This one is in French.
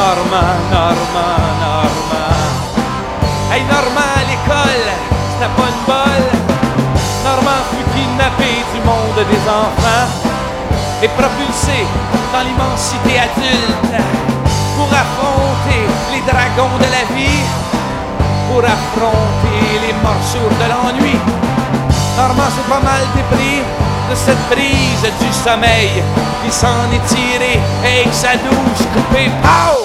Normand, Normand, Normand. Hey Normand à l'école, c'était pas une bolle. Normand fut kidnappé du monde des enfants et propulsé dans l'immensité adulte pour affronter les dragons de la vie, pour affronter les morsures de l'ennui. Normand s'est pas mal dépris de cette brise du sommeil, il s'en est tiré avec sa douche coupée. Pow!